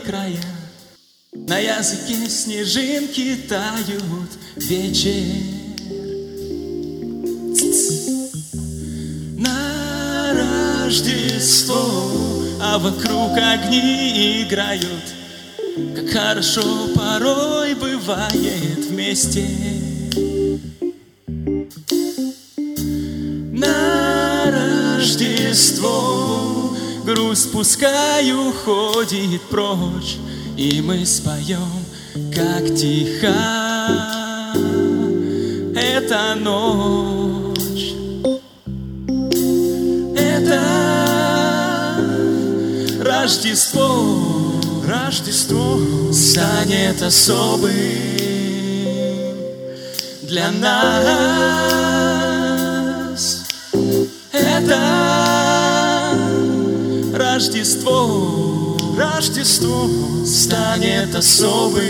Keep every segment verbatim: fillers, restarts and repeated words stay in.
края, на языке снежинки тают. Вечер на Рождество, а вокруг огни играют. Как хорошо порой бывает вместе. На Рождество грусть пускай уходит прочь, и мы споем, как тиха эта ночь. Это Рождество, Рождество станет особым для нас. Это Рождество, Рождество станет особым.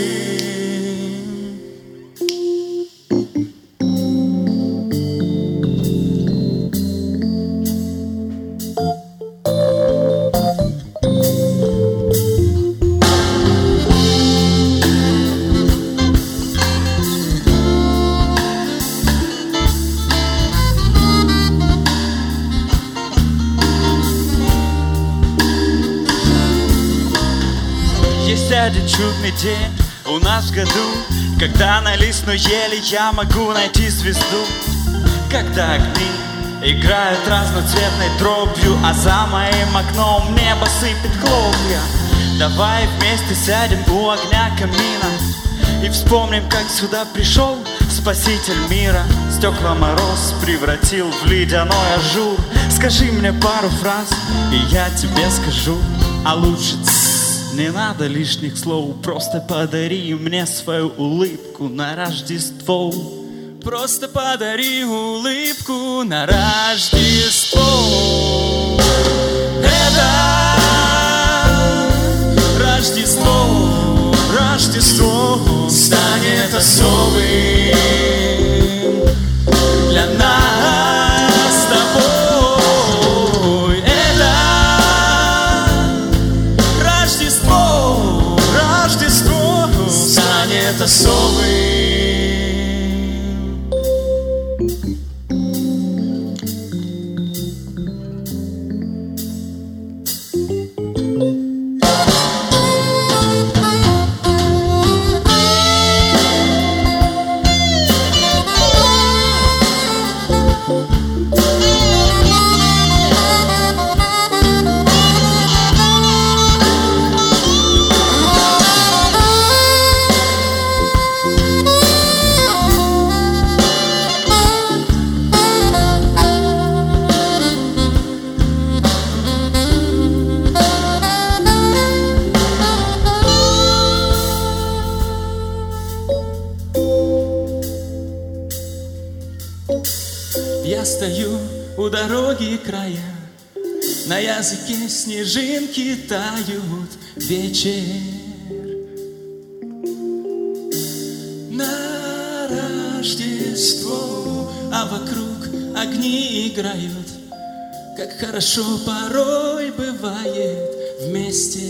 Есть один чудный день у нас в году, когда на листной еле я могу найти звезду. Когда огни играют разноцветной дробью, а за моим окном небо сыпет хлопья. Давай вместе сядем у огня камина и вспомним, как сюда пришел Спаситель мира. Стекла мороз превратил в ледяной ажур. Скажи мне пару фраз, и я тебе скажу. А лучше не надо лишних слов, просто подари мне свою улыбку на Рождество. Просто подари улыбку на Рождество. Это Рождество, Рождество станет особым для нас с тобой. Это Рождество, Рождество станет особым. Я стою у дороги края, на языке снежинки тают. Вечер на Рождество, а вокруг огни играют. Как хорошо порой бывает вместе.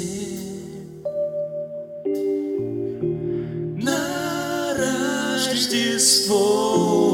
На Рождество